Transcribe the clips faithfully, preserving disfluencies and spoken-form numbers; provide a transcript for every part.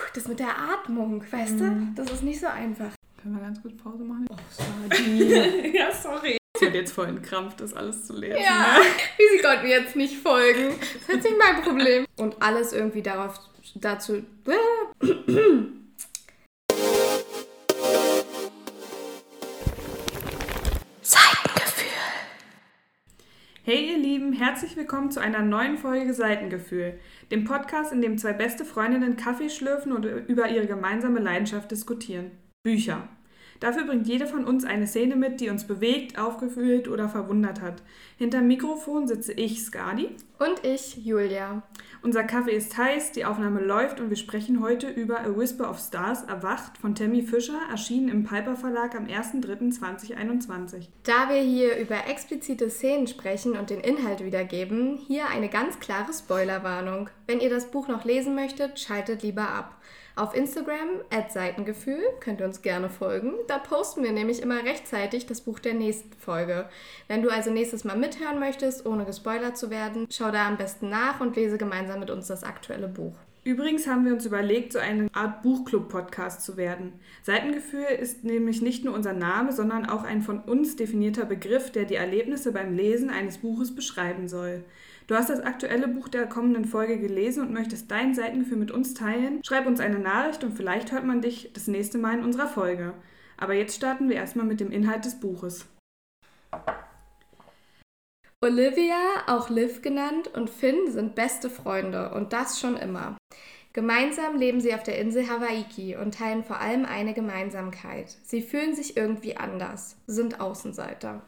das mit der Atmung, weißt mm. du? Das ist nicht so einfach. Können wir ganz kurz Pause machen? Oh, sorry. Ja, sorry. Ich werde jetzt voll in Krampf, das alles zu lesen. Ja, ne? wie sie konnten mir jetzt nicht folgen. Das ist jetzt nicht mein Problem. Und alles irgendwie darauf, dazu... Hey ihr Lieben, herzlich willkommen zu einer neuen Folge Seitengefühl, dem Podcast, in dem zwei beste Freundinnen Kaffee schlürfen und über ihre gemeinsame Leidenschaft diskutieren. Bücher. Dafür bringt jede von uns eine Szene mit, die uns bewegt, aufgefühlt oder verwundert hat. Hinterm Mikrofon sitze ich, Skadi. Und ich, Julia. Unser Kaffee ist heiß, die Aufnahme läuft und wir sprechen heute über A Whisper of Stars, Erwacht von Tammy Fischer, erschienen im Piper Verlag am erster dritter zweitausendeinundzwanzig. Da wir hier über explizite Szenen sprechen und den Inhalt wiedergeben, hier eine ganz klare Spoilerwarnung. Wenn ihr das Buch noch lesen möchtet, schaltet lieber ab. Auf Instagram at Seitengefühl könnt ihr uns gerne folgen. Da posten wir nämlich immer rechtzeitig das Buch der nächsten Folge. Wenn du also nächstes Mal mithören möchtest, ohne gespoilert zu werden, schau da am besten nach und lese gemeinsam mit uns das aktuelle Buch. Übrigens haben wir uns überlegt, so eine Art Buchclub-Podcast zu werden. Seitengefühl ist nämlich nicht nur unser Name, sondern auch ein von uns definierter Begriff, der die Erlebnisse beim Lesen eines Buches beschreiben soll. Du hast das aktuelle Buch der kommenden Folge gelesen und möchtest dein Seitengefühl mit uns teilen? Schreib uns eine Nachricht und vielleicht hört man dich das nächste Mal in unserer Folge. Aber jetzt starten wir erstmal mit dem Inhalt des Buches. Olivia, auch Liv genannt, und Finn sind beste Freunde und das schon immer. Gemeinsam leben sie auf der Insel Hawaii und teilen vor allem eine Gemeinsamkeit. Sie fühlen sich irgendwie anders, sind Außenseiter.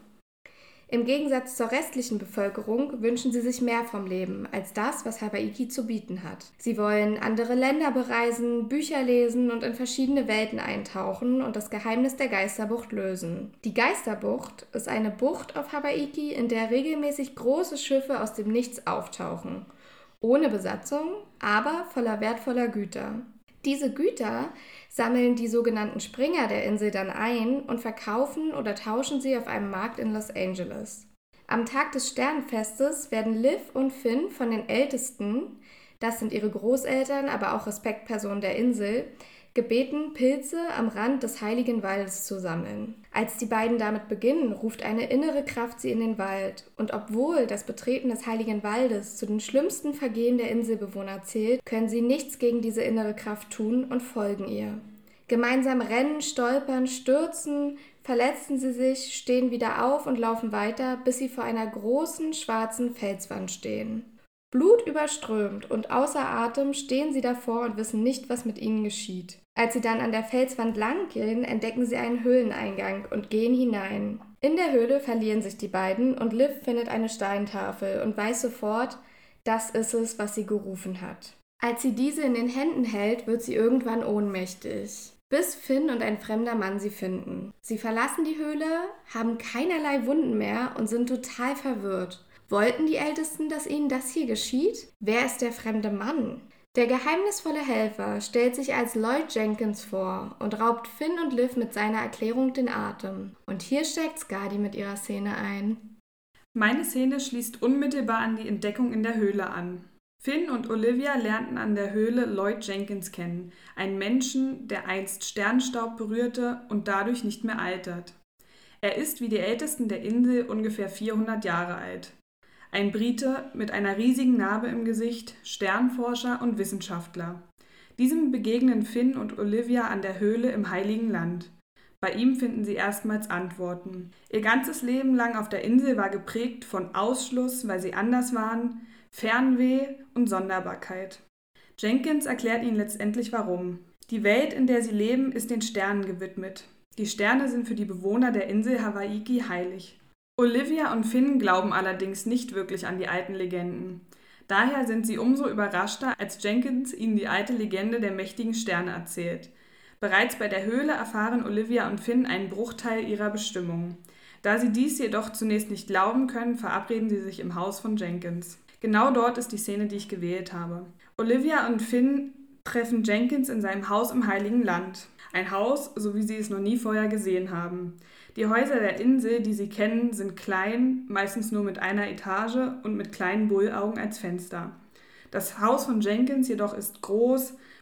Im Gegensatz zur restlichen Bevölkerung wünschen sie sich mehr vom Leben als das, was Hawaii zu bieten hat. Sie wollen andere Länder bereisen, Bücher lesen und in verschiedene Welten eintauchen und das Geheimnis der Geisterbucht lösen. Die Geisterbucht ist eine Bucht auf Hawaii, in der regelmäßig große Schiffe aus dem Nichts auftauchen. Ohne Besatzung, aber voller wertvoller Güter. Diese Güter sammeln die sogenannten Springer der Insel dann ein und verkaufen oder tauschen sie auf einem Markt in Los Angeles. Am Tag des Sternenfestes werden Liv und Finn von den Ältesten, das sind ihre Großeltern, aber auch Respektpersonen der Insel, gebeten, Pilze am Rand des Heiligen Waldes zu sammeln. Als die beiden damit beginnen, ruft eine innere Kraft sie in den Wald. Und obwohl das Betreten des Heiligen Waldes zu den schlimmsten Vergehen der Inselbewohner zählt, können sie nichts gegen diese innere Kraft tun und folgen ihr. Gemeinsam rennen, stolpern, stürzen, verletzen sie sich, stehen wieder auf und laufen weiter, bis sie vor einer großen, schwarzen Felswand stehen. Blutüberströmt und außer Atem stehen sie davor und wissen nicht, was mit ihnen geschieht. Als sie dann an der Felswand langgehen, entdecken sie einen Höhleneingang und gehen hinein. In der Höhle verlieren sich die beiden und Liv findet eine Steintafel und weiß sofort, das ist es, was sie gerufen hat. Als sie diese in den Händen hält, wird sie irgendwann ohnmächtig. Bis Finn und ein fremder Mann sie finden. Sie verlassen die Höhle, haben keinerlei Wunden mehr und sind total verwirrt. Wollten die Ältesten, dass ihnen das hier geschieht? Wer ist der fremde Mann? Der geheimnisvolle Helfer stellt sich als Lloyd Jenkins vor und raubt Finn und Liv mit seiner Erklärung den Atem. Und hier steigt Skadi mit ihrer Szene ein. Meine Szene schließt unmittelbar an die Entdeckung in der Höhle an. Finn und Olivia lernten an der Höhle Lloyd Jenkins kennen, einen Menschen, der einst Sternenstaub berührte und dadurch nicht mehr altert. Er ist wie die Ältesten der Insel ungefähr vierhundert Jahre alt. Ein Brite mit einer riesigen Narbe im Gesicht, Sternforscher und Wissenschaftler. Diesem begegnen Finn und Olivia an der Höhle im Heiligen Land. Bei ihm finden sie erstmals Antworten. Ihr ganzes Leben lang auf der Insel war geprägt von Ausschluss, weil sie anders waren, Fernweh und Sonderbarkeit. Jenkins erklärt ihnen letztendlich warum. Die Welt, in der sie leben, ist den Sternen gewidmet. Die Sterne sind für die Bewohner der Insel Hawaii heilig. Olivia und Finn glauben allerdings nicht wirklich an die alten Legenden. Daher sind sie umso überraschter, als Jenkins ihnen die alte Legende der mächtigen Sterne erzählt. Bereits bei der Höhle erfahren Olivia und Finn einen Bruchteil ihrer Bestimmung. Da sie dies jedoch zunächst nicht glauben können, verabreden sie sich im Haus von Jenkins. Genau dort ist die Szene, die ich gewählt habe. Olivia und Finn treffen Jenkins in seinem Haus im Heiligen Land. Ein Haus, so wie sie es noch nie vorher gesehen haben. Die Häuser der Insel, die sie kennen, sind klein, meistens nur mit einer Etage und mit kleinen Bullaugen als Fenster. Das Haus von Jenkins jedoch ist groß,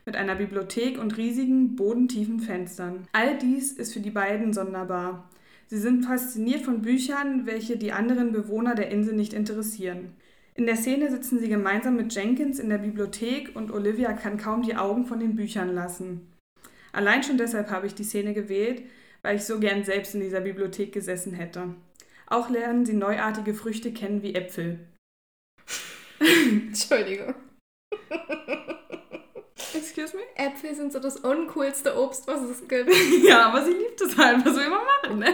mit einer Bibliothek und riesigen, bodentiefen Fenstern. All dies ist für die beiden sonderbar. Sie sind fasziniert von Büchern, welche die anderen Bewohner der Insel nicht interessieren. In der Szene sitzen sie gemeinsam mit Jenkins in der Bibliothek und Olivia kann kaum die Augen von den Büchern lassen. Allein schon deshalb habe ich die Szene gewählt, weil ich so gern selbst in dieser Bibliothek gesessen hätte. Auch lernen sie neuartige Früchte kennen wie Äpfel. Entschuldigung. Excuse me? Äpfel sind so das uncoolste Obst, was es gibt. Ja, aber sie liebt es halt. Was will man machen, ne?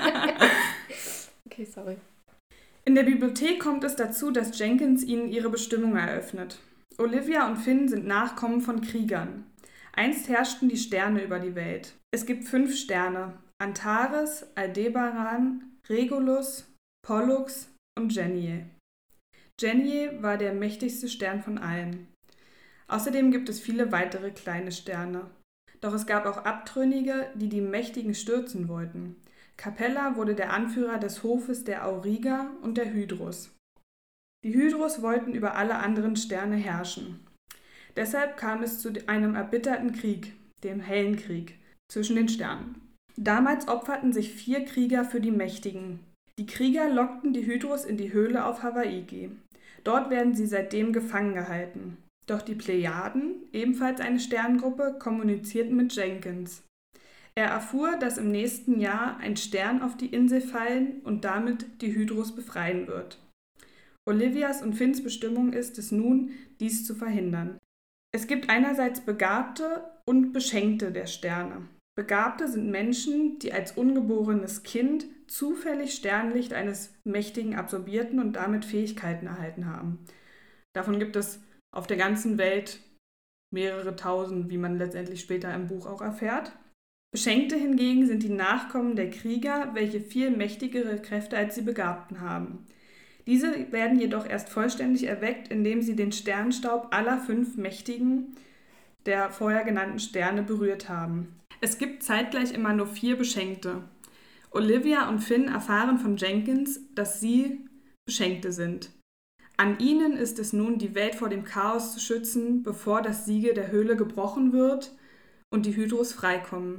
Okay, sorry. In der Bibliothek kommt es dazu, dass Jenkins ihnen ihre Bestimmung eröffnet. Olivia und Finn sind Nachkommen von Kriegern. Einst herrschten die Sterne über die Welt. Es gibt fünf Sterne: Antares, Aldebaran, Regulus, Pollux und Genie. Genie war der mächtigste Stern von allen. Außerdem gibt es viele weitere kleine Sterne. Doch es gab auch Abtrünnige, die die Mächtigen stürzen wollten. Capella wurde der Anführer des Hofes der Auriger und der Hydrus. Die Hydrus wollten über alle anderen Sterne herrschen. Deshalb kam es zu einem erbitterten Krieg, dem Hellenkrieg, zwischen den Sternen. Damals opferten sich vier Krieger für die Mächtigen. Die Krieger lockten die Hydrus in die Höhle auf Hawaiki. Dort werden sie seitdem gefangen gehalten. Doch die Plejaden, ebenfalls eine Sterngruppe, kommunizierten mit Jenkins. Er erfuhr, dass im nächsten Jahr ein Stern auf die Insel fallen und damit die Hydrus befreien wird. Olivias und Finns Bestimmung ist es nun, dies zu verhindern. Es gibt einerseits Begabte und Beschenkte der Sterne. Begabte sind Menschen, die als ungeborenes Kind zufällig Sternlicht eines Mächtigen absorbierten und damit Fähigkeiten erhalten haben. Davon gibt es auf der ganzen Welt mehrere tausend, wie man letztendlich später im Buch auch erfährt. Beschenkte hingegen sind die Nachkommen der Krieger, welche viel mächtigere Kräfte als die Begabten haben. Diese werden jedoch erst vollständig erweckt, indem sie den Sternstaub aller fünf Mächtigen der vorher genannten Sterne berührt haben. Es gibt zeitgleich immer nur vier Beschenkte. Olivia und Finn erfahren von Jenkins, dass sie Beschenkte sind. An ihnen ist es nun, die Welt vor dem Chaos zu schützen, bevor das Siegel der Höhle gebrochen wird und die Hydrus freikommen.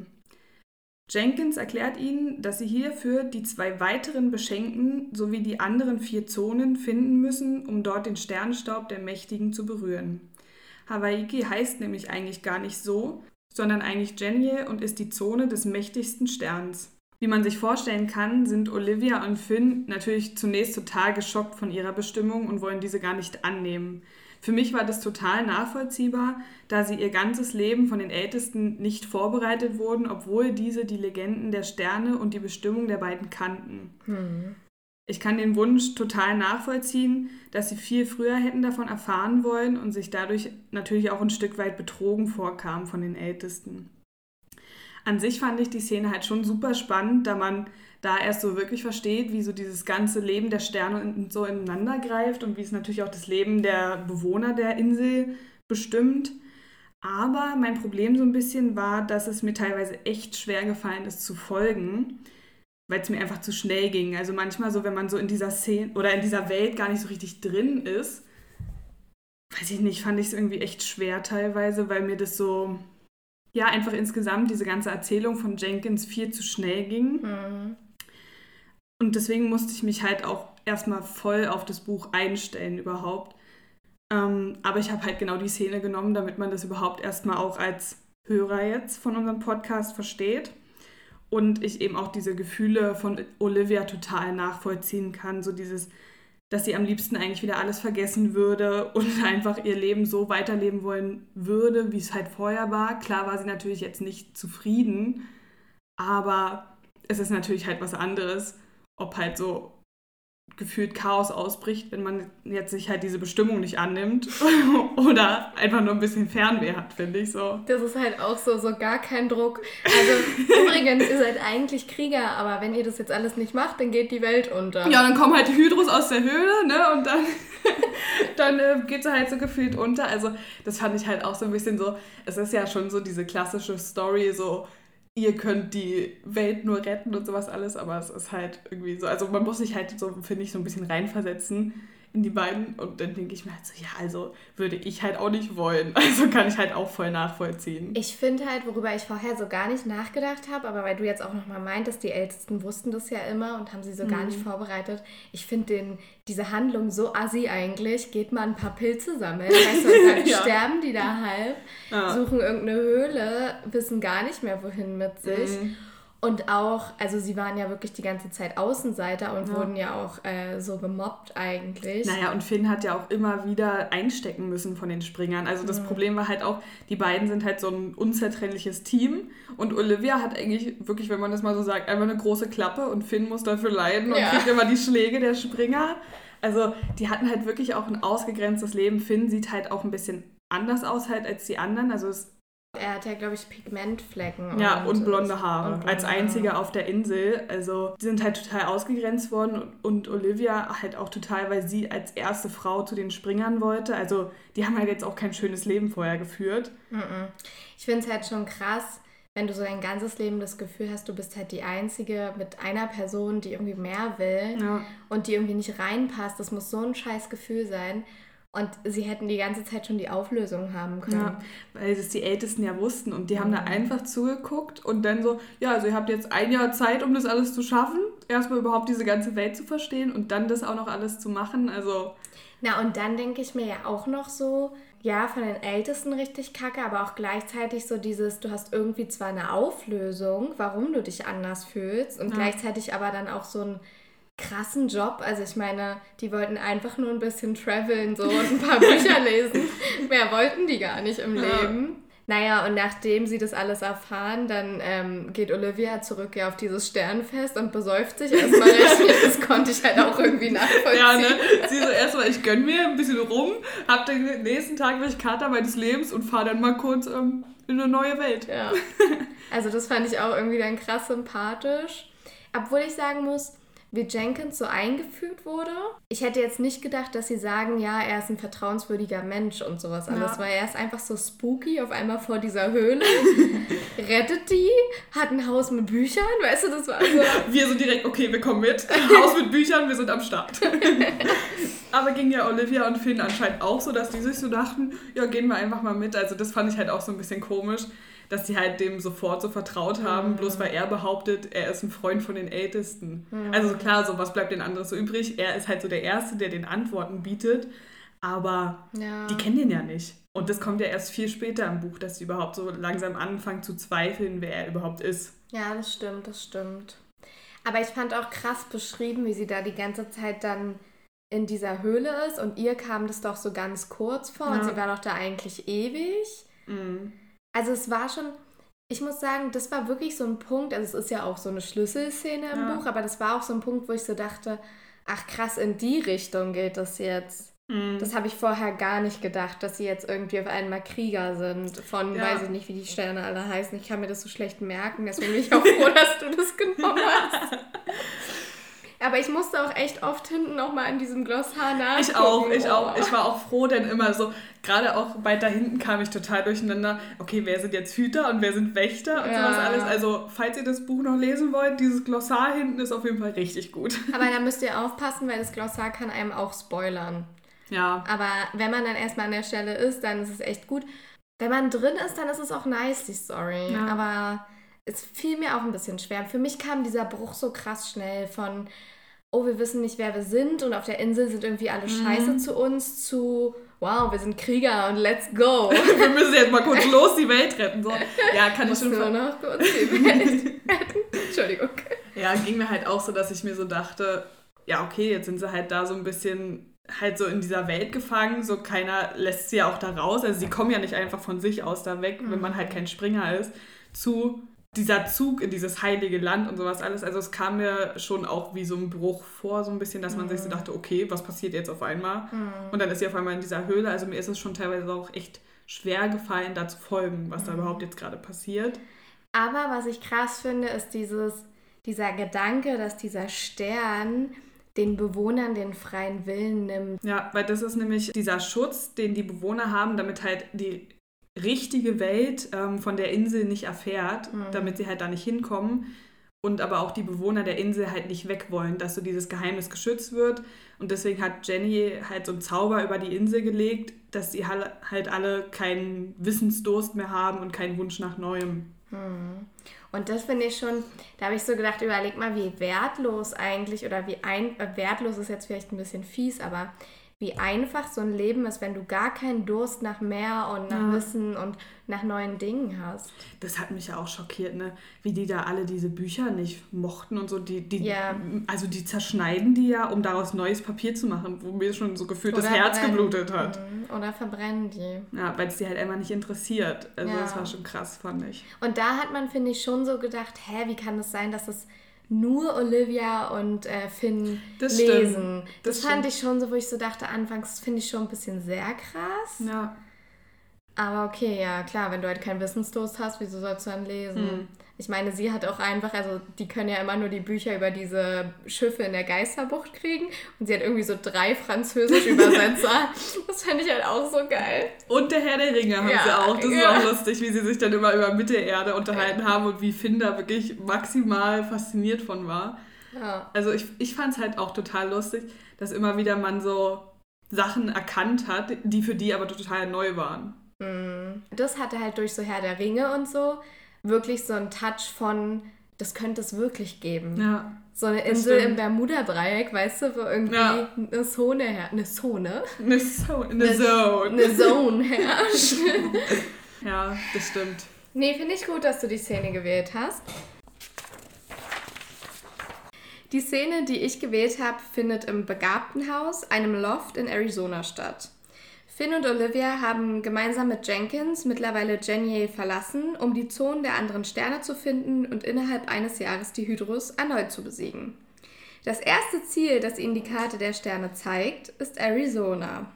Jenkins erklärt ihnen, dass sie hierfür die zwei weiteren Beschenkten sowie die anderen vier Zonen finden müssen, um dort den Sternstaub der Mächtigen zu berühren. Hawaiki heißt nämlich eigentlich gar nicht so, sondern eigentlich Genie und ist die Zone des mächtigsten Sterns. Wie man sich vorstellen kann, sind Olivia und Finn natürlich zunächst total geschockt von ihrer Bestimmung und wollen diese gar nicht annehmen. Für mich war das total nachvollziehbar, da sie ihr ganzes Leben von den Ältesten nicht vorbereitet wurden, obwohl diese die Legenden der Sterne und die Bestimmung der beiden kannten. Hm. Ich kann den Wunsch total nachvollziehen, dass sie viel früher hätten davon erfahren wollen und sich dadurch natürlich auch ein Stück weit betrogen vorkamen von den Ältesten. An sich fand ich die Szene halt schon super spannend, da man da erst so wirklich versteht, wie so dieses ganze Leben der Sterne so ineinander greift und wie es natürlich auch das Leben der Bewohner der Insel bestimmt. Aber mein Problem so ein bisschen war, dass es mir teilweise echt schwer gefallen ist zu folgen, weil es mir einfach zu schnell ging. Also manchmal so, wenn man so in dieser Szene oder in dieser Welt gar nicht so richtig drin ist, weiß ich nicht, fand ich es irgendwie echt schwer teilweise, weil mir das so, ja, einfach insgesamt diese ganze Erzählung von Jenkins viel zu schnell ging. Mhm. Und deswegen musste ich mich halt auch erstmal voll auf das Buch einstellen überhaupt. Ähm, aber ich habe halt genau die Szene genommen, damit man das überhaupt erstmal auch als Hörer jetzt von unserem Podcast versteht. Und ich eben auch diese Gefühle von Olivia total nachvollziehen kann. So dieses, dass sie am liebsten eigentlich wieder alles vergessen würde und einfach ihr Leben so weiterleben wollen würde, wie es halt vorher war. Klar war sie natürlich jetzt nicht zufrieden, aber es ist natürlich halt was anderes, ob halt so gefühlt Chaos ausbricht, wenn man jetzt sich halt diese Bestimmung nicht annimmt oder einfach nur ein bisschen Fernweh hat, finde ich so. Das ist halt auch so, so gar kein Druck. Also übrigens, ihr seid eigentlich Krieger, aber wenn ihr das jetzt alles nicht macht, dann geht die Welt unter. Ja, dann kommen halt die Hydrus aus der Höhle, ne, und dann, dann äh, geht sie halt so gefühlt unter. Also das fand ich halt auch so ein bisschen so, es ist ja schon so diese klassische Story, so ihr könnt die Welt nur retten und sowas alles, aber es ist halt irgendwie so, also man muss sich halt so, finde ich, so ein bisschen reinversetzen in die beiden. Und dann denke ich mir halt so, ja, also würde ich halt auch nicht wollen. Also kann ich halt auch voll nachvollziehen. Ich finde halt, worüber ich vorher so gar nicht nachgedacht habe, aber weil du jetzt auch nochmal meintest, die Ältesten wussten das ja immer und haben sie so mhm. gar nicht vorbereitet. Ich finde diese Handlung so assi eigentlich. Geht mal ein paar Pilze sammeln, weißt du, und dann ja. sterben die da halb, ja. suchen irgendeine Höhle, wissen gar nicht mehr, wohin mit sich. Mhm. Und auch, also sie waren ja wirklich die ganze Zeit Außenseiter und ja. wurden ja auch äh, so gemobbt eigentlich. Naja, und Finn hat ja auch immer wieder einstecken müssen von den Springern. Also das mhm. Problem war halt auch, die beiden sind halt so ein unzertrennliches Team. Und Olivia hat eigentlich wirklich, wenn man das mal so sagt, einfach eine große Klappe und Finn muss dafür leiden und ja. kriegt immer die Schläge der Springer. Also die hatten halt wirklich auch ein ausgegrenztes Leben. Finn sieht halt auch ein bisschen anders aus halt als die anderen. Also es Er hat ja, glaube ich, Pigmentflecken. Ja, und, und blonde Haare. Und blonde als einziger Haare. Auf der Insel. Also, die sind halt total ausgegrenzt worden. Und Olivia halt auch total, weil sie als erste Frau zu den Springern wollte. Also, die haben halt jetzt auch kein schönes Leben vorher geführt. Ich finde es halt schon krass, wenn du so dein ganzes Leben das Gefühl hast, du bist halt die Einzige mit einer Person, die irgendwie mehr will ja. und die irgendwie nicht reinpasst. Das muss so ein scheiß Gefühl sein. Und sie hätten die ganze Zeit schon die Auflösung haben können. Ja, weil das die Ältesten ja wussten. Und die haben mhm. da einfach zugeguckt und dann so, ja, also ihr habt jetzt ein Jahr Zeit, um das alles zu schaffen. Erstmal überhaupt diese ganze Welt zu verstehen und dann das auch noch alles zu machen. Also Na, und dann denke ich mir ja auch noch so, ja, von den Ältesten richtig kacke, aber auch gleichzeitig so dieses, du hast irgendwie zwar eine Auflösung, warum du dich anders fühlst und ja. gleichzeitig aber dann auch so ein krassen Job. Also ich meine, die wollten einfach nur ein bisschen traveln so und ein paar Bücher lesen. Mehr wollten die gar nicht im ja. Leben. Naja, und nachdem sie das alles erfahren, dann ähm, geht Olivia zurück ja auf dieses Sternfest und besäuft sich erstmal richtig. Das konnte ich halt auch irgendwie nachvollziehen. Ja, ne? Sie so erstmal, ich gönn mir ein bisschen rum, hab den nächsten Tag welche Kater meines Lebens und fahr dann mal kurz ähm, in eine neue Welt. Ja. Also das fand ich auch irgendwie dann krass sympathisch. Obwohl ich sagen muss, wie Jenkins so eingeführt wurde. Ich hätte jetzt nicht gedacht, dass sie sagen, ja, er ist ein vertrauenswürdiger Mensch und sowas alles, ja. weil er ist einfach so spooky auf einmal vor dieser Höhle, rettet die, hat ein Haus mit Büchern, weißt du, das war so... Wir sind direkt, okay, wir kommen mit, Haus mit Büchern, wir sind am Start. Aber ging ja Olivia und Finn anscheinend auch so, dass die sich so dachten, ja, gehen wir einfach mal mit. Also das fand ich halt auch so ein bisschen komisch, dass die halt dem sofort so vertraut haben, mhm. bloß weil er behauptet, er ist ein Freund von den Ältesten. Mhm. Also klar, so was bleibt den anderen so übrig? Er ist halt so der Erste, der den Antworten bietet, aber ja. die kennen den ja nicht. Und das kommt ja erst viel später im Buch, dass sie überhaupt so langsam anfangen zu zweifeln, wer er überhaupt ist. Ja, das stimmt, das stimmt. Aber ich fand auch krass beschrieben, wie sie da die ganze Zeit dann in dieser Höhle ist und ihr kam das doch so ganz kurz vor ja. und sie war doch da eigentlich ewig. Mhm. Also es war schon, ich muss sagen, das war wirklich so ein Punkt, also es ist ja auch so eine Schlüsselszene im ja. Buch, aber das war auch so ein Punkt, wo ich so dachte, ach krass, in die Richtung geht das jetzt. Mhm. Das habe ich vorher gar nicht gedacht, dass sie jetzt irgendwie auf einmal Krieger sind von, ja. weiß ich nicht, wie die Sterne alle heißen. Ich kann mir das so schlecht merken, deswegen bin ich auch froh, dass du das genommen hast. Aber ich musste auch echt oft hinten nochmal in diesem Glossar nachgucken. Ich auch, ich oh. auch. Ich war auch froh, denn immer so, gerade auch weiter hinten kam ich total durcheinander. Okay, wer sind jetzt Hüter und wer sind Wächter und ja. sowas alles. Also, falls ihr das Buch noch lesen wollt, dieses Glossar hinten ist auf jeden Fall richtig gut. Aber da müsst ihr aufpassen, weil das Glossar kann einem auch spoilern. Ja. Aber wenn man dann erstmal an der Stelle ist, dann ist es echt gut. Wenn man drin ist, dann ist es auch nice, die Story. Ja. Aber es fiel mir auch ein bisschen schwer. Für mich kam dieser Bruch so krass schnell von, oh, wir wissen nicht, wer wir sind und auf der Insel sind irgendwie alle mhm. scheiße zu uns, zu, wow, wir sind Krieger und let's go. Wir müssen jetzt mal kurz los die Welt retten. So. Ja, kann ich schon nur noch kurz die Welt retten. Entschuldigung. Ja, ging mir halt auch so, dass ich mir so dachte, ja, okay, jetzt sind sie halt da so ein bisschen halt so in dieser Welt gefangen, so keiner lässt sie ja auch da raus, also sie kommen ja nicht einfach von sich aus da weg, mhm. wenn man halt kein Springer ist, zu dieser Zug in dieses heilige Land und sowas alles, also es kam mir schon auch wie so ein Bruch vor, so ein bisschen, dass man mhm. sich so dachte, okay, was passiert jetzt auf einmal? Mhm. Und dann ist sie auf einmal in dieser Höhle, also mir ist es schon teilweise auch echt schwer gefallen, da zu folgen, was mhm. da überhaupt jetzt gerade passiert. Aber was ich krass finde, ist dieses, dieser Gedanke, dass dieser Stern den Bewohnern den freien Willen nimmt. Ja, weil das ist nämlich dieser Schutz, den die Bewohner haben, damit halt die richtige Welt ähm, von der Insel nicht erfährt, mhm. damit sie halt da nicht hinkommen. und aber auch die Bewohner der Insel halt nicht weg wollen, dass so dieses Geheimnis geschützt wird. Und deswegen hat Jenny halt so einen Zauber über die Insel gelegt, dass sie halt alle keinen Wissensdurst mehr haben und keinen Wunsch nach Neuem. Hm. Und das finde ich schon, da habe ich so gedacht, überleg mal, wie wertlos eigentlich, oder wie ein, äh, wertlos ist jetzt vielleicht ein bisschen fies, aber wie einfach so ein Leben ist, wenn du gar keinen Durst nach mehr und nach ja. Wissen und nach neuen Dingen hast. Das hat mich ja auch schockiert, ne? Wie die da alle diese Bücher nicht mochten und so. Die, die, ja. Also die zerschneiden die ja, um daraus neues Papier zu machen, wo mir schon so gefühlt Oder das Herz brennen. geblutet hat. Oder verbrennen die. Ja, weil es die halt einfach nicht interessiert. Also ja. das war schon krass, fand ich. Und da hat man, finde ich, schon so gedacht, hä, wie kann das sein, dass es nur Olivia und äh, Finn das lesen. Das, das fand stimmt. ich schon so, wo ich so dachte, anfangs finde ich schon ein bisschen sehr krass. Ja. Aber okay, ja, klar, wenn du halt keinen Wissensdurst hast, wieso sollst du dann lesen? Hm. Ich meine, sie hat auch einfach, also die können ja immer nur die Bücher über diese Schiffe in der Geisterbucht kriegen und sie hat irgendwie so drei französische Übersetzer. Das fand ich halt auch so geil. Und der Herr der Ringe haben ja, sie auch. Das ja. ist auch lustig, wie sie sich dann immer über Mittelerde unterhalten ja. haben und wie Finn da wirklich maximal fasziniert von war. Ja. Also ich, ich fand es halt auch total lustig, dass immer wieder man so Sachen erkannt hat, die für die aber total neu waren. Das hatte halt durch so Herr der Ringe und so wirklich so einen Touch von, das könnte es wirklich geben. Ja, so eine Insel im Bermuda-Dreieck, weißt du, wo irgendwie ja. eine Zone herrscht. Eine Zone? Eine, so- eine Zone. Eine Zone herrscht. Ja, das stimmt. Nee, finde ich gut, dass du die Szene gewählt hast. Die Szene, die ich gewählt habe, findet im Begabtenhaus, einem Loft in Arizona statt. Finn und Olivia haben gemeinsam mit Jenkins mittlerweile Jenny verlassen, um die Zonen der anderen Sterne zu finden und innerhalb eines Jahres die Hydrus erneut zu besiegen. Das erste Ziel, das ihnen die Karte der Sterne zeigt, ist Arizona.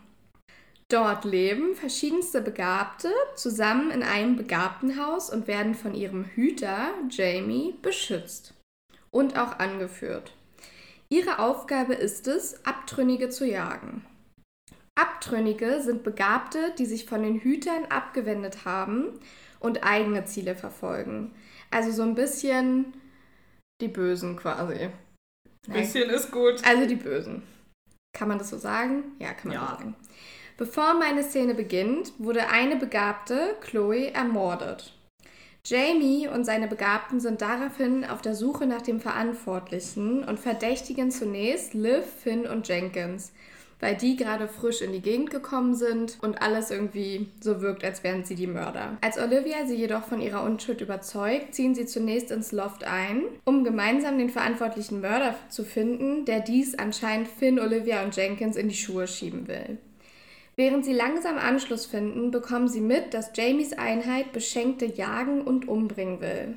Dort leben verschiedenste Begabte zusammen in einem Begabtenhaus und werden von ihrem Hüter, Jamie, beschützt und auch angeführt. Ihre Aufgabe ist es, Abtrünnige zu jagen. Abtrünnige sind Begabte, die sich von den Hütern abgewendet haben und eigene Ziele verfolgen. Also so ein bisschen die Bösen quasi. Ein bisschen ist gut. Also die Bösen. Kann man das so sagen? Ja, kann man ja. so sagen. Bevor meine Szene beginnt, wurde eine Begabte, Chloe, ermordet. Jamie und seine Begabten sind daraufhin auf der Suche nach dem Verantwortlichen und verdächtigen zunächst Liv, Finn und Jenkins, weil die gerade frisch in die Gegend gekommen sind und alles irgendwie so wirkt, als wären sie die Mörder. Als Olivia sie jedoch von ihrer Unschuld überzeugt, ziehen sie zunächst ins Loft ein, um gemeinsam den verantwortlichen Mörder zu finden, der dies anscheinend Finn, Olivia und Jenkins in die Schuhe schieben will. Während sie langsam Anschluss finden, bekommen sie mit, dass Jamies Einheit Beschenkte jagen und umbringen will.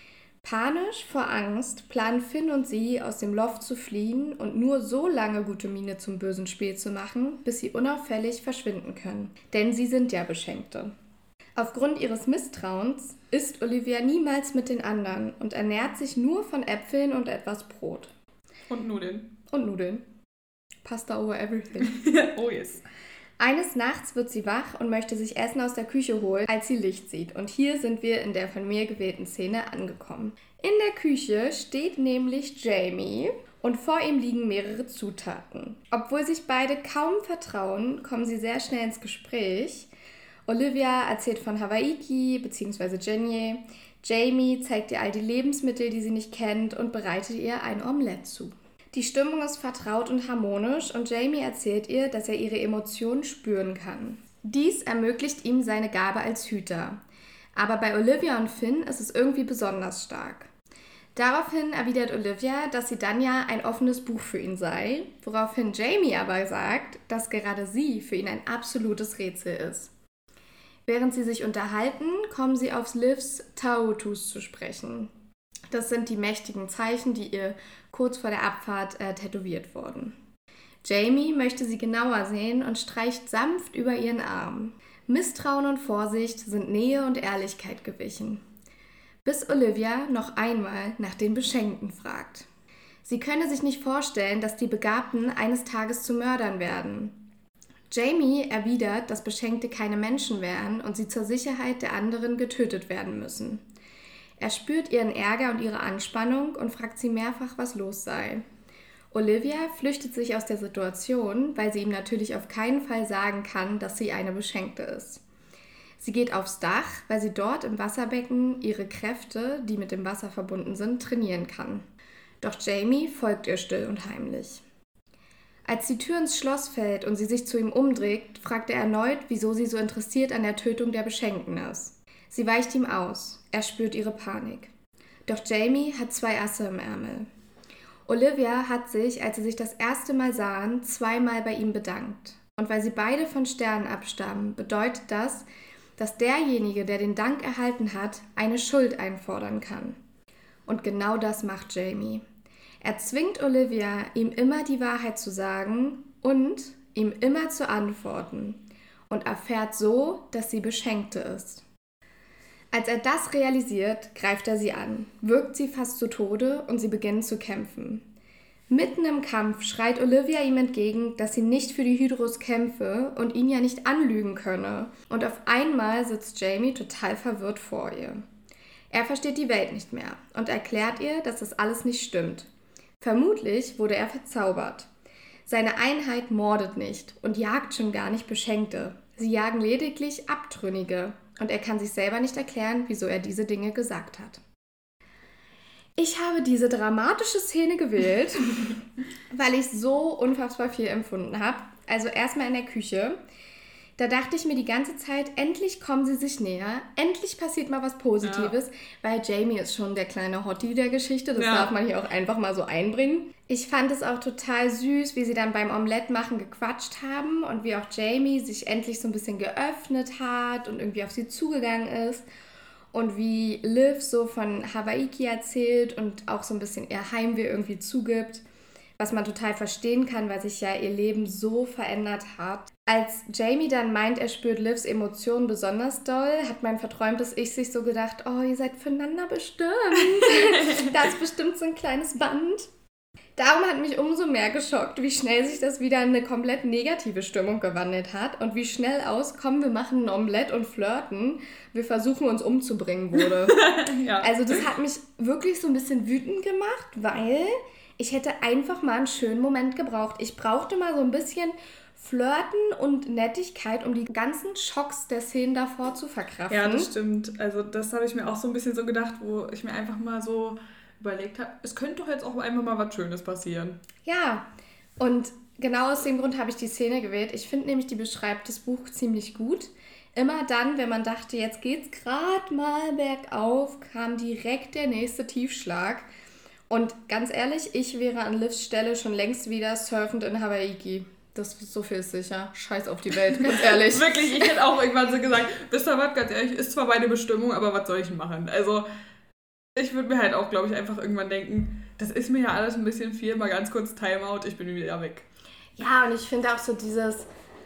Panisch vor Angst planen Finn und sie, aus dem Loft zu fliehen und nur so lange gute Miene zum bösen Spiel zu machen, bis sie unauffällig verschwinden können. Denn sie sind ja Beschenkte. Aufgrund ihres Misstrauens isst Olivia niemals mit den anderen und ernährt sich nur von Äpfeln und etwas Brot. Und Nudeln. Und Nudeln. Pasta over everything. Oh yes. Eines Nachts wird sie wach und möchte sich Essen aus der Küche holen, als sie Licht sieht. Und hier sind wir in der von mir gewählten Szene angekommen. In der Küche steht nämlich Jamie und vor ihm liegen mehrere Zutaten. Obwohl sich beide kaum vertrauen, kommen sie sehr schnell ins Gespräch. Olivia erzählt von Hawaiki bzw. Jenny. Jamie zeigt ihr all die Lebensmittel, die sie nicht kennt und bereitet ihr ein Omelett zu. Die Stimmung ist vertraut und harmonisch und Jamie erzählt ihr, dass er ihre Emotionen spüren kann. Dies ermöglicht ihm seine Gabe als Hüter. Aber bei Olivia und Finn ist es irgendwie besonders stark. Daraufhin erwidert Olivia, dass sie dann ja ein offenes Buch für ihn sei, woraufhin Jamie aber sagt, dass gerade sie für ihn ein absolutes Rätsel ist. Während sie sich unterhalten, kommen sie auf Livs Tautus zu sprechen. Das sind die mächtigen Zeichen, die ihr kurz vor der Abfahrt äh, tätowiert wurden. Jamie möchte sie genauer sehen und streicht sanft über ihren Arm. Misstrauen und Vorsicht sind Nähe und Ehrlichkeit gewichen. Bis Olivia noch einmal nach den Beschenkten fragt. Sie könne sich nicht vorstellen, dass die Begabten eines Tages zu Mördern werden. Jamie erwidert, dass Beschenkte keine Menschen wären und sie zur Sicherheit der anderen getötet werden müssen. Er spürt ihren Ärger und ihre Anspannung und fragt sie mehrfach, was los sei. Olivia flüchtet sich aus der Situation, weil sie ihm natürlich auf keinen Fall sagen kann, dass sie eine Beschenkte ist. Sie geht aufs Dach, weil sie dort im Wasserbecken ihre Kräfte, die mit dem Wasser verbunden sind, trainieren kann. Doch Jamie folgt ihr still und heimlich. Als die Tür ins Schloss fällt und sie sich zu ihm umdreht, fragt er erneut, wieso sie so interessiert an der Tötung der Beschenkten ist. Sie weicht ihm aus. Er spürt ihre Panik. Doch Jamie hat zwei Asse im Ärmel. Olivia hat sich, als sie sich das erste Mal sahen, zweimal bei ihm bedankt. Und weil sie beide von Sternen abstammen, bedeutet das, dass derjenige, der den Dank erhalten hat, eine Schuld einfordern kann. Und genau das macht Jamie. Er zwingt Olivia, ihm immer die Wahrheit zu sagen und ihm immer zu antworten und erfährt so, dass sie Beschenkte ist. Als er das realisiert, greift er sie an, wirkt sie fast zu Tode und sie beginnen zu kämpfen. Mitten im Kampf schreit Olivia ihm entgegen, dass sie nicht für die Hydrus kämpfe und ihn ja nicht anlügen könne. Und auf einmal sitzt Jamie total verwirrt vor ihr. Er versteht die Welt nicht mehr und erklärt ihr, dass das alles nicht stimmt. Vermutlich wurde er verzaubert. Seine Einheit mordet nicht und jagt schon gar nicht Beschenkte. Sie jagen lediglich Abtrünnige und er kann sich selber nicht erklären, wieso er diese Dinge gesagt hat. Ich habe diese dramatische Szene gewählt, weil ich so unfassbar viel empfunden habe. Also erstmal in der Küche. Da dachte ich mir die ganze Zeit, endlich kommen sie sich näher, endlich passiert mal was Positives, ja. Weil Jamie ist schon der kleine Hottie der Geschichte, das ja. darf man hier auch einfach mal so einbringen. Ich fand es auch total süß, wie sie dann beim Omelette machen gequatscht haben und wie auch Jamie sich endlich so ein bisschen geöffnet hat und irgendwie auf sie zugegangen ist. Und wie Liv so von Hawaiki erzählt und auch so ein bisschen ihr Heimweh irgendwie zugibt, was man total verstehen kann, weil sich ja ihr Leben so verändert hat. Als Jamie dann meint, er spürt Livs Emotionen besonders doll, hat mein verträumtes Ich sich so gedacht, oh, ihr seid füreinander bestimmt. Da ist bestimmt so ein kleines Band. Darum hat mich umso mehr geschockt, wie schnell sich das wieder in eine komplett negative Stimmung gewandelt hat und wie schnell aus, komm, wir machen ein Omelett und flirten, wir versuchen uns umzubringen wurde. Ja. Also das hat mich wirklich so ein bisschen wütend gemacht, weil ich hätte einfach mal einen schönen Moment gebraucht. Ich brauchte mal so ein bisschen Flirten und Nettigkeit, um die ganzen Schocks der Szenen davor zu verkraften. Ja, das stimmt. Also das habe ich mir auch so ein bisschen so gedacht, wo ich mir einfach mal so überlegt habe, es könnte doch jetzt auch einmal mal was Schönes passieren. Ja, und genau aus dem Grund habe ich die Szene gewählt. Ich finde nämlich, die beschreibt das Buch ziemlich gut. Immer dann, wenn man dachte, jetzt geht's gerade mal bergauf, kam direkt der nächste Tiefschlag. Und ganz ehrlich, ich wäre an Livs Stelle schon längst wieder surfend in Hawaii. Das so viel ist sicher. Scheiß auf die Welt, ganz ehrlich. Wirklich, ich hätte auch irgendwann so gesagt, wisst ihr was, ganz ehrlich, ist zwar meine Bestimmung, aber was soll ich denn machen? Also ich würde mir halt auch, glaube ich, einfach irgendwann denken, das ist mir ja alles ein bisschen viel, mal ganz kurz Timeout, ich bin wieder weg. Ja, und ich finde auch so dieses,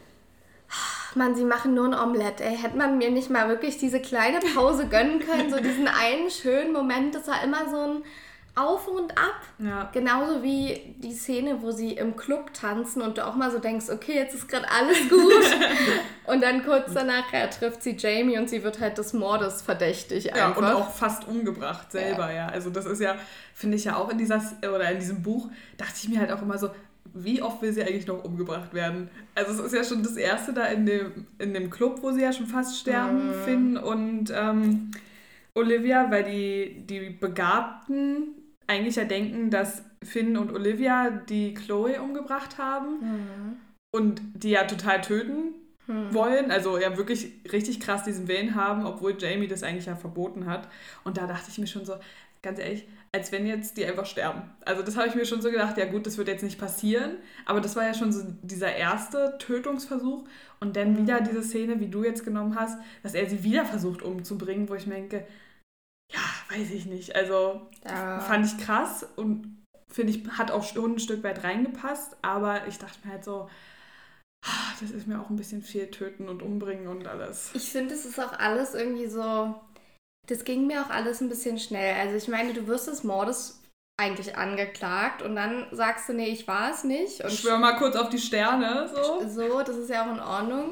Mann, sie machen nur ein Omelette, ey. Hätte man mir nicht mal wirklich diese kleine Pause gönnen können, so diesen einen schönen Moment, das war immer so ein Auf und Ab. Ja. Genauso wie die Szene, wo sie im Club tanzen und du auch mal so denkst, okay, jetzt ist gerade alles gut. Und dann kurz danach ja, trifft sie Jamie und sie wird halt des Mordes verdächtig ja, einfach. Und auch fast umgebracht selber, ja. ja. Also das ist ja, finde ich ja auch in dieser oder in diesem Buch, dachte ich mir halt auch immer so, wie oft will sie eigentlich noch umgebracht werden? Also es ist ja schon das erste da in dem, in dem Club, wo sie ja schon fast sterben, mhm. Finn und ähm, Olivia, weil die, die Begabten eigentlich ja denken, dass Finn und Olivia die Chloe umgebracht haben mhm. und die ja total töten mhm. wollen, also ja wirklich richtig krass diesen Willen haben, obwohl Jamie das eigentlich ja verboten hat. Und da dachte ich mir schon so, ganz ehrlich, als wenn jetzt die einfach sterben. Also das habe ich mir schon so gedacht, ja gut, das wird jetzt nicht passieren, aber das war ja schon so dieser erste Tötungsversuch und dann mhm. wieder diese Szene, wie du jetzt genommen hast, dass er sie wieder versucht umzubringen, wo ich mir denke, ja, weiß ich nicht. Also ja. Fand ich krass und finde ich, hat auch schon ein Stück weit reingepasst, aber ich dachte mir halt so, das ist mir auch ein bisschen viel töten und umbringen und alles. Ich finde, es ist auch alles irgendwie so, das ging mir auch alles ein bisschen schnell. Also ich meine, du wirst des Mordes eigentlich angeklagt und dann sagst du, nee, ich war es nicht. Und schwör mal kurz auf die Sterne. So, so das ist ja auch in Ordnung.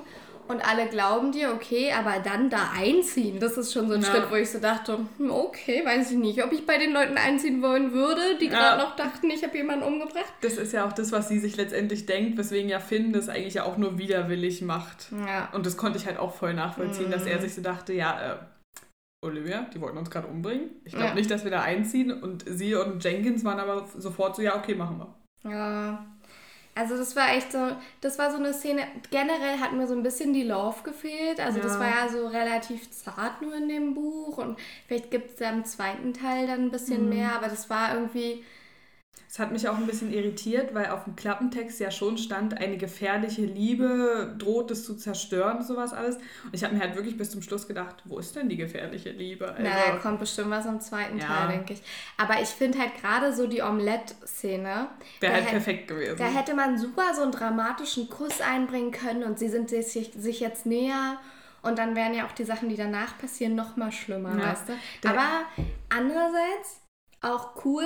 und alle glauben dir, okay, aber dann da einziehen, das ist schon so ein ja. Schritt, wo ich so dachte, hm, okay, weiß ich nicht, ob ich bei den Leuten einziehen wollen würde, die gerade ja. noch dachten, ich habe jemanden umgebracht. Das ist ja auch das, was sie sich letztendlich denkt, weswegen ja Finn das eigentlich ja auch nur widerwillig macht. Ja. Und das konnte ich halt auch voll nachvollziehen, mhm. dass er sich so dachte, ja, äh, Olivia, die wollten uns gerade umbringen. Ich glaube ja. nicht, dass wir da einziehen. Und sie und Jenkins waren aber sofort so, ja, okay, machen wir. Ja, also das war echt so, das war so eine Szene, generell hat mir so ein bisschen die Love gefehlt. Also ja. das war ja so relativ zart nur in dem Buch. Und vielleicht gibt es ja im zweiten Teil dann ein bisschen mhm. mehr, aber das war irgendwie... Es hat mich auch ein bisschen irritiert, weil auf dem Klappentext ja schon stand, eine gefährliche Liebe droht es zu zerstören und sowas alles. Und ich habe mir halt wirklich bis zum Schluss gedacht, wo ist denn die gefährliche Liebe? Also, na, da kommt bestimmt was im zweiten ja. Teil, denke ich. Aber ich finde halt gerade so die Omelette-Szene... Wäre halt perfekt gewesen. Da hätte man super so einen dramatischen Kuss einbringen können und sie sind sich, sich jetzt näher... Und dann wären ja auch die Sachen, die danach passieren, noch mal schlimmer, ja. weißt du? Aber andererseits auch cool...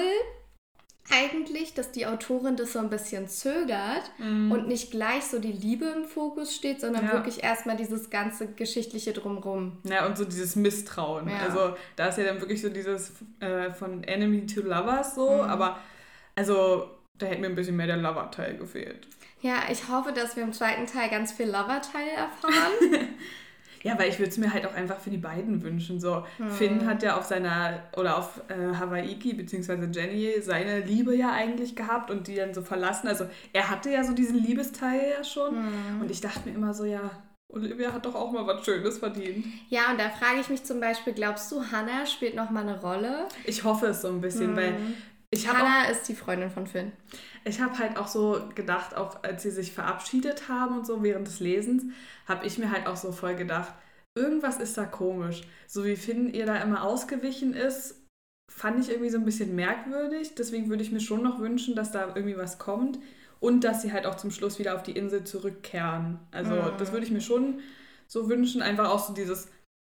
eigentlich, dass die Autorin das so ein bisschen zögert mm. und nicht gleich so die Liebe im Fokus steht, sondern ja. wirklich erstmal dieses ganze Geschichtliche drumherum. Ja, und so dieses Misstrauen. Ja. Also da ist ja dann wirklich so dieses äh, von Enemy to Lovers so, mm. aber also da hätte mir ein bisschen mehr der Lover-Teil gefehlt. Ja, ich hoffe, dass wir im zweiten Teil ganz viel Lover-Teil erfahren. Ja, weil ich würde es mir halt auch einfach für die beiden wünschen. So, hm. Finn hat ja auf seiner, oder auf äh, Hawaiki, beziehungsweise Jenny, seine Liebe ja eigentlich gehabt und die dann so verlassen. Also er hatte ja so diesen Liebesteil ja schon. Hm. Und ich dachte mir immer so, ja, Olivia hat doch auch mal was Schönes verdient. Ja, und da frage ich mich zum Beispiel, glaubst du, Hannah spielt noch mal eine Rolle? Ich hoffe es so ein bisschen, hm. weil... Ich Hannah auch, ist die Freundin von Finn. Ich habe halt auch so gedacht, auch als sie sich verabschiedet haben und so während des Lesens, habe ich mir halt auch so voll gedacht, irgendwas ist da komisch. So wie Finn ihr da immer ausgewichen ist, fand ich irgendwie so ein bisschen merkwürdig. Deswegen würde ich mir schon noch wünschen, dass da irgendwie was kommt und dass sie halt auch zum Schluss wieder auf die Insel zurückkehren. Also mhm. das würde ich mir schon so wünschen. Einfach auch so dieses,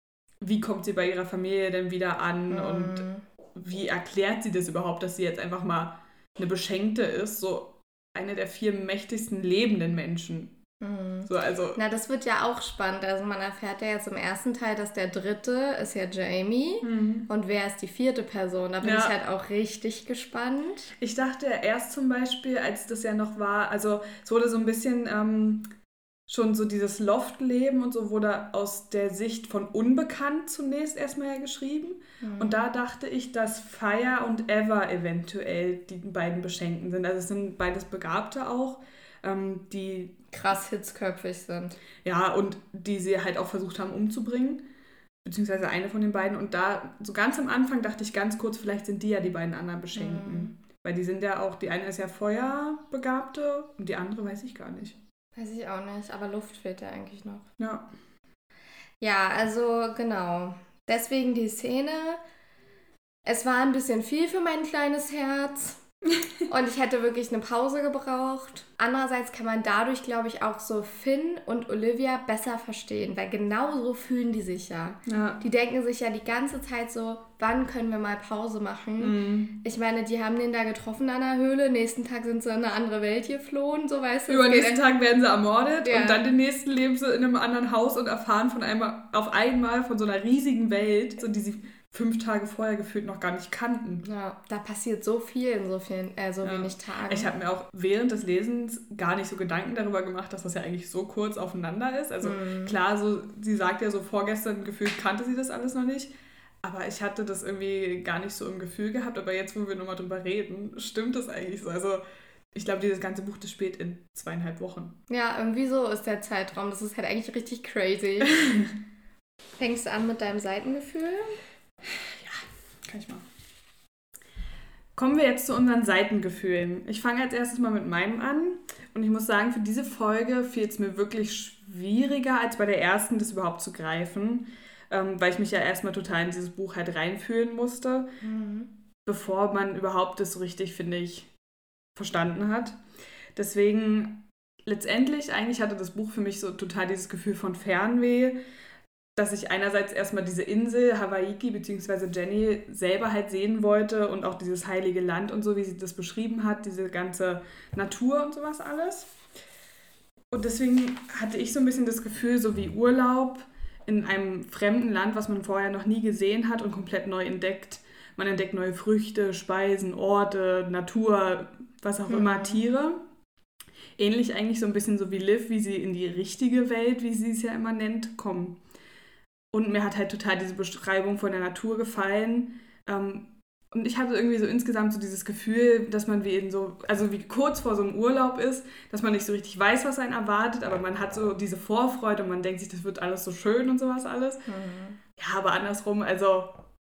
wie kommt sie bei ihrer Familie denn wieder an mhm. und wie erklärt sie das überhaupt, dass sie jetzt einfach mal eine Beschenkte ist, so eine der vier mächtigsten lebenden Menschen. Mhm. So, also Na, das wird ja auch spannend. Also man erfährt ja jetzt im ersten Teil, dass der dritte ist ja Jamie mhm. und wer ist die vierte Person? Da bin ja. ich halt auch richtig gespannt. Ich dachte erst zum Beispiel, als das ja noch war, also es wurde so ein bisschen... Ähm, schon so dieses Loftleben und so wurde aus der Sicht von Unbekannt zunächst erstmal ja geschrieben. Mhm. Und da dachte ich, dass Fire und Ever eventuell die beiden Beschenkten sind. Also es sind beides Begabte auch, ähm, die... krass hitzköpfig sind. Ja, und die sie halt auch versucht haben umzubringen. Beziehungsweise eine von den beiden. Und da, so ganz am Anfang dachte ich ganz kurz, vielleicht sind die ja die beiden anderen Beschenkten. Mhm. Weil die sind ja auch, die eine ist ja Feuerbegabte und die andere weiß ich gar nicht. Weiß ich auch nicht, aber Luft fehlt ja eigentlich noch. Ja. Ja, also genau. Deswegen die Szene. Es war ein bisschen viel für mein kleines Herz. Und ich hätte wirklich eine Pause gebraucht. Andererseits kann man dadurch, glaube ich, auch so Finn und Olivia besser verstehen, weil genau so fühlen die sich ja. ja. Die denken sich ja die ganze Zeit so, wann können wir mal Pause machen? Mhm. Ich meine, die haben den da getroffen an der Höhle, nächsten Tag sind sie in eine andere Welt geflohen, so weißt du. Übernächsten Tag werden sie ermordet ja. und dann den nächsten leben sie in einem anderen Haus und erfahren von einmal, auf einmal von so einer riesigen Welt, so die sie fünf Tage vorher gefühlt noch gar nicht kannten. Ja, da passiert so viel in so, vielen, äh, so ja. wenig Tagen. Ich habe mir auch während des Lesens gar nicht so Gedanken darüber gemacht, dass das ja eigentlich so kurz aufeinander ist. Also mhm. klar, so sie sagt ja so, vorgestern gefühlt kannte sie das alles noch nicht. Aber ich hatte das irgendwie gar nicht so im Gefühl gehabt. Aber jetzt, wo wir nochmal drüber reden, stimmt das eigentlich so. Also ich glaube, dieses ganze Buch, das spielt in zweieinhalb Wochen. Ja, irgendwie so ist der Zeitraum. Das ist halt eigentlich richtig crazy. Fängst du an mit deinem Seitengefühl? Ja, kann ich mal. Kommen wir jetzt zu unseren Seitengefühlen. Ich fange als erstes mal mit meinem an. Und ich muss sagen, für diese Folge fiel es mir wirklich schwieriger, als bei der ersten, das überhaupt zu greifen. Ähm, weil ich mich ja erstmal total in dieses Buch halt reinfühlen musste, mhm. bevor man überhaupt das so richtig, finde ich, verstanden hat. Deswegen, letztendlich, eigentlich hatte das Buch für mich so total dieses Gefühl von Fernweh, dass ich einerseits erstmal diese Insel, Hawaiki bzw. Jenny selber halt sehen wollte und auch dieses heilige Land und so, wie sie das beschrieben hat, diese ganze Natur und sowas alles. Und deswegen hatte ich so ein bisschen das Gefühl, so wie Urlaub in einem fremden Land, was man vorher noch nie gesehen hat und komplett neu entdeckt. Man entdeckt neue Früchte, Speisen, Orte, Natur, was auch immer, Mhm. Tiere. Ähnlich eigentlich so ein bisschen so wie Liv, wie sie in die richtige Welt, wie sie es ja immer nennt, kommen. Und mir hat halt total diese Beschreibung von der Natur gefallen. Ähm, und ich hatte irgendwie so insgesamt so dieses Gefühl, dass man wie in so, also wie kurz vor so einem Urlaub ist, dass man nicht so richtig weiß, was einen erwartet, aber man hat so diese Vorfreude und man denkt sich, das wird alles so schön und sowas alles. Mhm. Ja, aber andersrum, also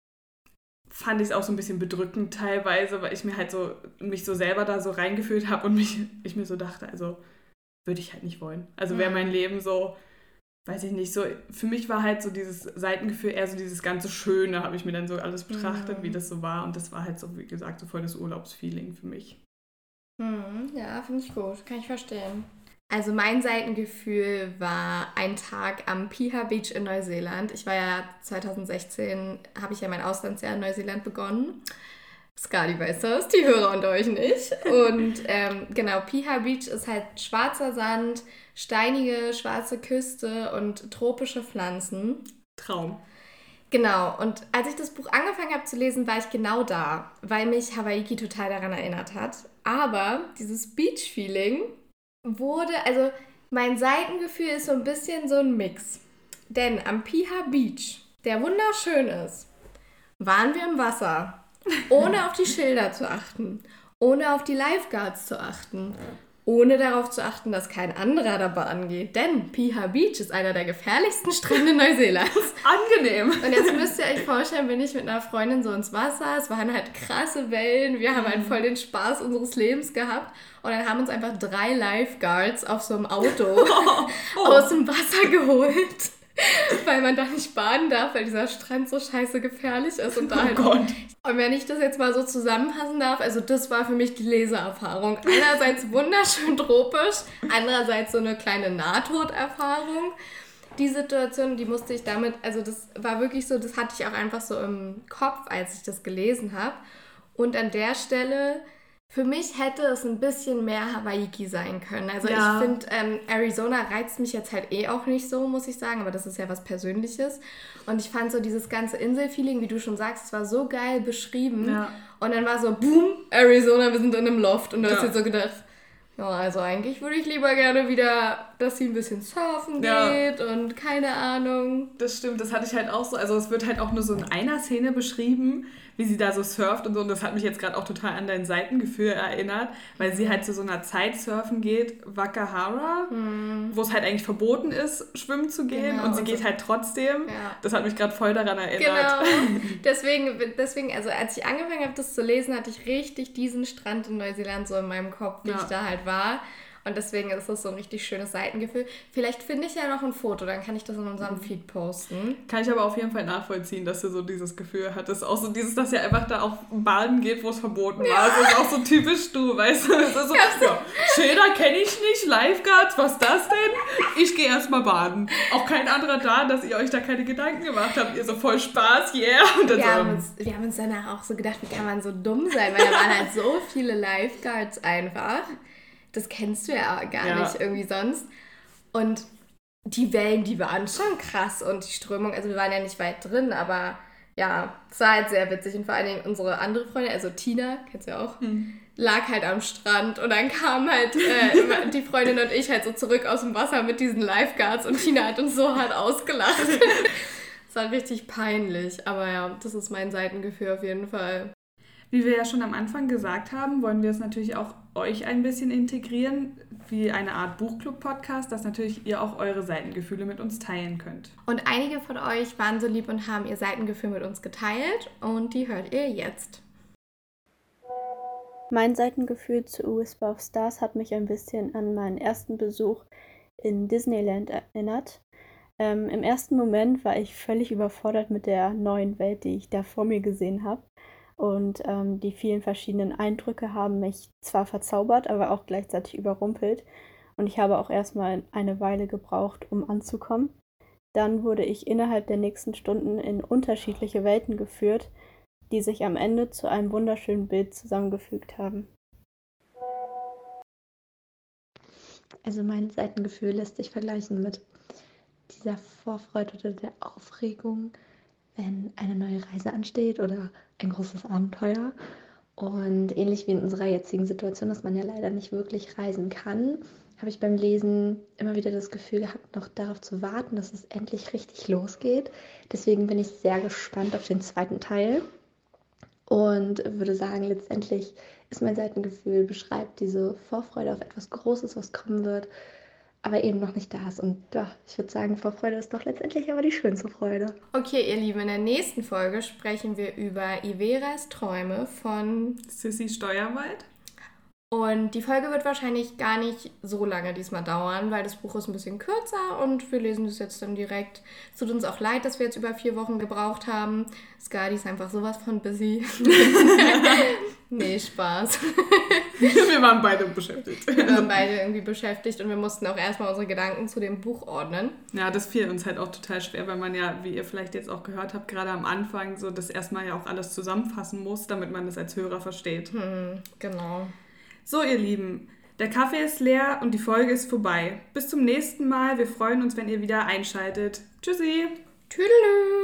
fand ich es auch so ein bisschen bedrückend teilweise, weil ich mir halt so, mich so selber da so reingefühlt habe und mich, ich mir so dachte, also würde ich halt nicht wollen. Also wäre mein Mhm. Leben so, weiß ich nicht, so, für mich war halt so dieses Seitengefühl eher so dieses ganze Schöne, habe ich mir dann so alles betrachtet, Mhm. wie das so war. Und das war halt so, wie gesagt, so voll das Urlaubsfeeling für mich. Mhm. Ja, finde ich gut. Kann ich verstehen. Also mein Seitengefühl war ein Tag am Piha Beach in Neuseeland. Ich war ja zwanzig sechzehn, habe ich ja mein Auslandsjahr in Neuseeland begonnen. Skadi weiß das, die Hörer und euch nicht. Und ähm, genau, Piha Beach ist halt schwarzer Sand, steinige schwarze Küste und tropische Pflanzen. Traum. Genau, und als ich das Buch angefangen habe zu lesen, war ich genau da, weil mich Hawaii total daran erinnert hat. Aber dieses Beach-Feeling wurde, also mein Seitengefühl ist so ein bisschen so ein Mix. Denn am Piha Beach, der wunderschön ist, waren wir im Wasser, ohne auf die Schilder zu achten, ohne auf die Lifeguards zu achten, ohne darauf zu achten, dass kein anderer dabei angeht. Denn Piha Beach ist einer der gefährlichsten Strände Neuseelands. Angenehm. Und jetzt müsst ihr euch vorstellen, bin ich mit einer Freundin so ins Wasser. Es waren halt krasse Wellen. Wir haben halt voll den Spaß unseres Lebens gehabt. Und dann haben uns einfach drei Lifeguards auf so einem Auto Oh, oh. aus dem Wasser geholt. Weil man da nicht baden darf, weil dieser Strand so scheiße gefährlich ist. Und, da Oh halt Gott. und wenn ich das jetzt mal so zusammenfassen darf, also das war für mich die Leseerfahrung. Einerseits wunderschön tropisch, andererseits so eine kleine Nahtoderfahrung. Die Situation, die musste ich damit, also das war wirklich so, das hatte ich auch einfach so im Kopf, als ich das gelesen habe. Und an der Stelle, für mich hätte es ein bisschen mehr Hawaii sein können. Also Ja. ich finde, ähm, Arizona reizt mich jetzt halt eh auch nicht so, muss ich sagen, aber das ist ja was Persönliches. Und ich fand so dieses ganze Inselfeeling, wie du schon sagst, es war so geil beschrieben. Ja. Und dann war so, boom, Arizona, wir sind in einem Loft. Und du hast Ja. dir so gedacht, ja, also eigentlich würde ich lieber gerne wieder, dass sie ein bisschen surfen Ja. geht und keine Ahnung. Das stimmt, das hatte ich halt auch so. Also es wird halt auch nur so in einer Szene beschrieben, wie sie da so surft und so. Und das hat mich jetzt gerade auch total an dein Seitengefühl erinnert, weil sie halt zu so einer Zeit surfen geht, Wakahara, Hm. wo es halt eigentlich verboten ist, schwimmen zu gehen. Genau, und sie und geht so- halt trotzdem. Ja. Das hat mich gerade voll daran erinnert. Genau. Deswegen, deswegen, also als ich angefangen habe, das zu lesen, hatte ich richtig diesen Strand in Neuseeland so in meinem Kopf, wie Ja. ich da halt war. Und deswegen ist das so ein richtig schönes Seitengefühl. Vielleicht finde ich ja noch ein Foto, dann kann ich das in unserem Feed posten. Kann ich aber auf jeden Fall nachvollziehen, dass du so dieses Gefühl hattest. Auch so dieses, dass ihr einfach da auch baden geht, wo es verboten war. Das ist auch so typisch du, weißt du? Es ist so, ja, Schilder kenne ich nicht, Lifeguards, was das denn? Ich gehe erstmal baden. Auch kein anderer da, dass ihr euch da keine Gedanken gemacht habt. Ihr so voll Spaß, yeah. Und dann Wir so, haben, uns, wir haben uns danach auch so gedacht, wie kann man so dumm sein? Weil da waren halt so viele Lifeguards einfach. Das kennst du ja gar Ja. nicht irgendwie sonst. Und die Wellen, die waren schon krass und die Strömung, also wir waren ja nicht weit drin, aber ja, es war halt sehr witzig. Und vor allen Dingen unsere andere Freundin, also Tina, kennst du ja auch, Hm. lag halt am Strand und dann kamen halt äh, immer die Freundin und ich halt so zurück aus dem Wasser mit diesen Lifeguards und Tina hat uns so hart ausgelacht. Es war richtig peinlich, aber ja, das ist mein Seitengefühl auf jeden Fall. Wie wir ja schon am Anfang gesagt haben, wollen wir es natürlich auch euch ein bisschen integrieren, wie eine Art Buchclub-Podcast, dass natürlich ihr auch eure Seitengefühle mit uns teilen könnt. Und einige von euch waren so lieb und haben ihr Seitengefühl mit uns geteilt und die hört ihr jetzt. Mein Seitengefühl zu Whisper of Stars hat mich ein bisschen an meinen ersten Besuch in Disneyland erinnert. Ähm, Im ersten Moment war ich völlig überfordert mit der neuen Welt, die ich da vor mir gesehen habe. Und ähm, die vielen verschiedenen Eindrücke haben mich zwar verzaubert, aber auch gleichzeitig überrumpelt. Und ich habe auch erstmal eine Weile gebraucht, um anzukommen. Dann wurde ich innerhalb der nächsten Stunden in unterschiedliche Welten geführt, die sich am Ende zu einem wunderschönen Bild zusammengefügt haben. Also mein Seitengefühl lässt sich vergleichen mit dieser Vorfreude oder der Aufregung, wenn eine neue Reise ansteht oder ein großes Abenteuer. Und ähnlich wie in unserer jetzigen Situation, dass man ja leider nicht wirklich reisen kann, habe ich beim Lesen immer wieder das Gefühl gehabt, noch darauf zu warten, dass es endlich richtig losgeht. Deswegen bin ich sehr gespannt auf den zweiten Teil und würde sagen, letztendlich ist mein Seitengefühl, beschreibt diese Vorfreude auf etwas Großes, was kommen wird, aber eben noch nicht da ist. Und ja, ich würde sagen, Vorfreude ist doch letztendlich aber die schönste Freude. Okay, ihr Lieben, in der nächsten Folge sprechen wir über Iveras Träume von Sissy Steuerwald. Und die Folge wird wahrscheinlich gar nicht so lange diesmal dauern, weil das Buch ist ein bisschen kürzer und wir lesen das jetzt dann direkt. Es tut uns auch leid, dass wir jetzt über vier Wochen gebraucht haben. Skadi ist einfach sowas von busy. Nee, Spaß. Wir waren beide beschäftigt. Wir waren beide irgendwie beschäftigt und wir mussten auch erstmal unsere Gedanken zu dem Buch ordnen. Ja, das fiel uns halt auch total schwer, weil man ja, wie ihr vielleicht jetzt auch gehört habt, gerade am Anfang so das erstmal ja auch alles zusammenfassen muss, damit man das als Hörer versteht. Hm, genau. So, ihr Lieben, der Kaffee ist leer und die Folge ist vorbei. Bis zum nächsten Mal. Wir freuen uns, wenn ihr wieder einschaltet. Tschüssi. Tüdelü.